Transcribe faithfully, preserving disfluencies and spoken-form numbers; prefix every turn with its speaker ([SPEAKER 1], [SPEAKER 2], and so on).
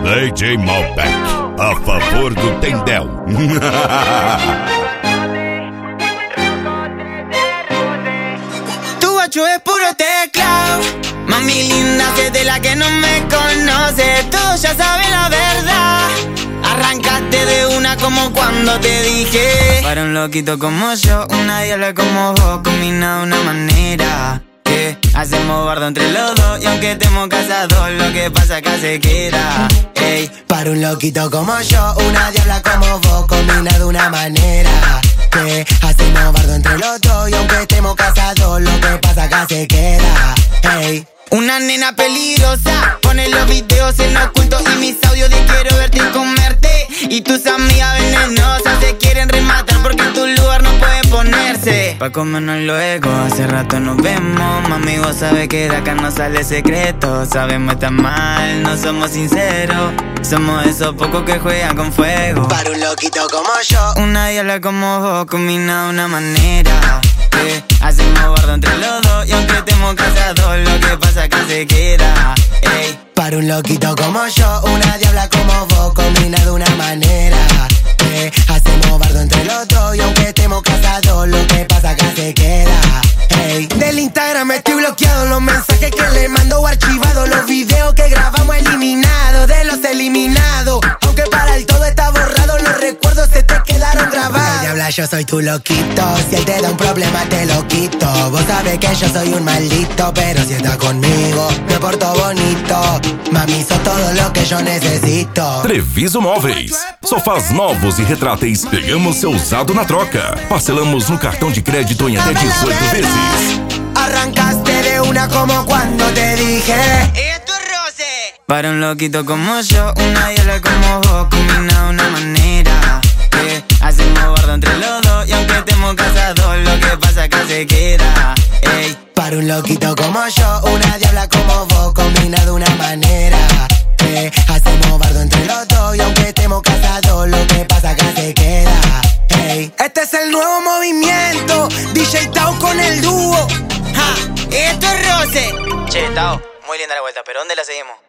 [SPEAKER 1] D J Malbec, a favor do Tendel.
[SPEAKER 2] Tu guacho es puro teclado, mami linda, sé de la que no me conoce. Tú ya sabes la verdad, arrancaste de una como cuando te dije. Para un loquito como yo, una diabla como vos, combina de una manera que hacemos bardo entre los dos. Y aunque estemos casados, lo que pasa acá se queda. Ey.
[SPEAKER 3] Para un loquito como yo, una diabla como vos, combina de una manera que hacemos bardo entre los dos. Y aunque estemos casados, lo que pasa acá se queda. Hey.
[SPEAKER 2] Una nena peligrosa, pone los videos en oculto y mis audios de quiero verte y comerte. Y tus amigas venenosas se quieren rematar porque en tu lugar no pueden ponerse. Pa' comernos luego, hace rato nos vemos. Mami, vos sabés que de acá no sale secreto. Sabemos estar mal, no somos sinceros. Somos esos pocos que juegan con fuego.
[SPEAKER 3] Para un loquito como yo,
[SPEAKER 2] una diabla como vos, combina de una manera que hacemos bardo entre los dos. Y aunque estemos casados, lo que pasa acá se queda. Ey.
[SPEAKER 3] Para un loquito como yo, una diabla como vos, combina de una manera que hacemos bardo entre los dos. Y aunque estemos casados, lo que pasa acá se queda. Hey. Del Instagram estoy bloqueado, los mensajes que le mando o archivados, los videos que grabamos eliminados, de los eliminados. Aunque para el todo está borrado, los recuerdos se te quedaron grabados. Diabla, yo soy tu loquito, si él te da un problema te lo quito. Vos sabés que yo soy un maldito, pero si estás conmigo me porto bonito. Mami, sos todo lo que yo necesito.
[SPEAKER 4] Treviso Móveis. Sofás novos e retráteis, pegamos seu usado na troca. Parcelamos no cartão de crédito em até dezoito vezes.
[SPEAKER 3] Arrancaste de una como cuando te dije.
[SPEAKER 2] Esto es roce. Para un loquito como yo, una diabla como vos, combina de una manera que hacemos bardo entre los dos. Y aunque estemos casados, lo que pasa acá se queda. Ey.
[SPEAKER 3] Para un loquito como yo, una diabla como vos, combina de una manera que hacemos bardo entre los dos. Y aunque estemos casados, lo que pasa acá se queda. Hey. Este es el nuevo movimiento, D J Tao con el dúo.
[SPEAKER 2] Ja, esto es roce. Che, Tao, muy linda la vuelta, pero ¿dónde la seguimos?